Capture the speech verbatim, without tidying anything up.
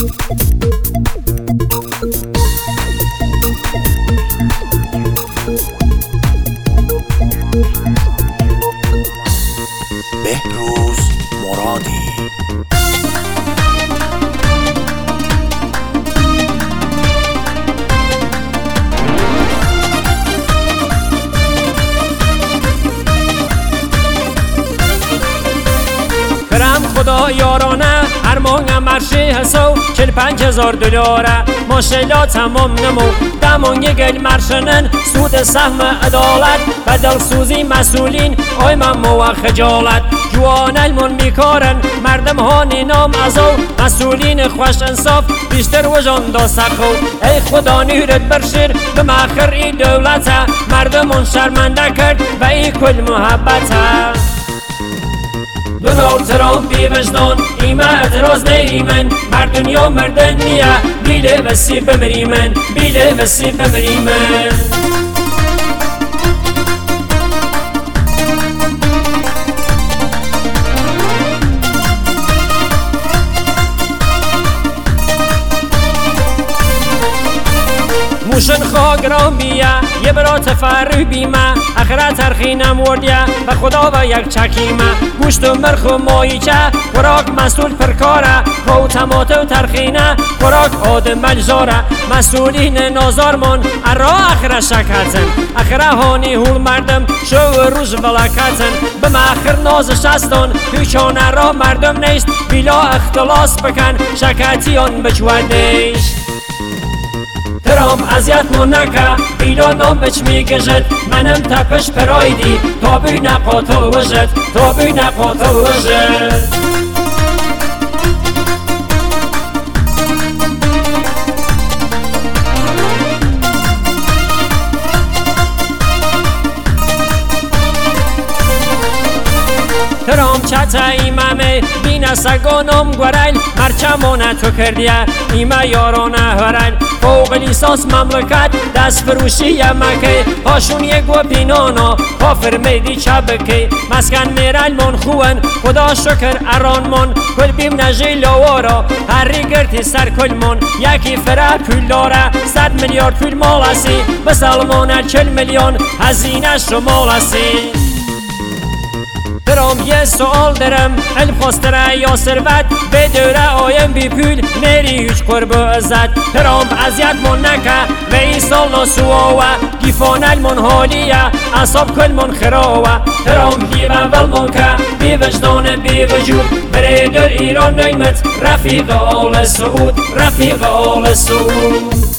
بهروز مرادی. کرم خدا یارانه هر مانگم مرشی حسو چل پنج هزار دلاره ماشاءالله تمام نمو دمانگی گل مرشنن سود سهم عدالت بدل سوزی مسئولین آی من مو خجالت جوان المون میکارن مردم هانی نام ازو مسئولین خوش انصاف بیشتر و جان دا سخو ای خدا نیرت برشیر به مخر ای دولته مردمون شرمنده کرد و ای کل محبته دونالد ترامپ بی وجدان ایمه اعتراض نیمن مرد دنیا مردن نیه بیله وسی بمریمن بیله وسی بمریمن موشن خاگرام بیه یه برا تفرح بیمه اخرت ترخینم وردیه و خدا و یک چکیمه گوشت و مرخ و مایچه خوراک مسئول پرکاره و تماته و ترخینه خوراک آدم مجزاره مسئولین نازارمان ارا اخره شکتن اخره هانی هول مردم شو روز ولکتن به مخر نازش هستان پیچانه را مردم نیست بلا اختلاس بکن شکتیان بجود نیست ترامپ اذیت مو نکه اینا نام بچ میگشت منم تپش پرایدی تا بی نقاطا وجد تا بی نقاطا وجد ترامپ چتا ایمامه بین سگانم گوریل مرچمانه تو کردیه ایمه یارانه هرل فوق لیسانس مملکت دست فروشی یمکه پاشون یک و پینانا کافر میدی چبکه مسکن میرل من خوون خدا شکر اران من کل بیم نجی لوارا هری گرتی سر کل من یکی فره پول داره صد میلیارد پول مالسی به سلمانه چل میلیون هزینه شمالسی ترامپ یه سوال دارم علم خواستره یا ثروت به دوره آیم بی پول نری هیچ قرب و عزت ترامپ اذیت من نکه و ای سال ناسوه گیفان المون حالیه اصاب کل من خراوه ترامپ بی اول من که بی وجدان بی وجود بره در ایران نیمت رفیق آل سعود رفیق آل سعود